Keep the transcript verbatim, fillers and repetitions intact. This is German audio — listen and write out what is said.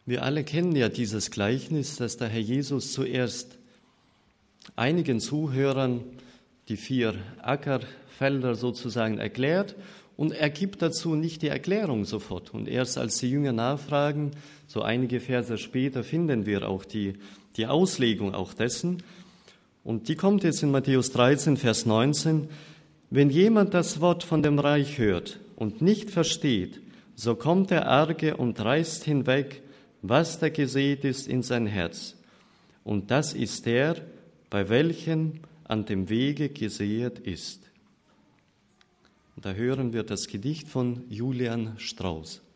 Wir alle kennen ja dieses Gleichnis, dass der Herr Jesus zuerst einigen Zuhörern die vier Ackerfelder sozusagen erklärt und er gibt dazu nicht die Erklärung sofort. Und erst als die Jünger nachfragen, so einige Verse später, finden wir auch die, die Auslegung auch dessen. Und die kommt jetzt in Matthäus dreizehn, Vers neunzehn. Wenn jemand das Wort von dem Reich hört und nicht versteht, so kommt der Arge und reißt hinweg, was da gesät ist in sein Herz. Und das ist der, bei welchem an dem Wege gesät ist. Und da hören wir das Gedicht von Julian Strauss.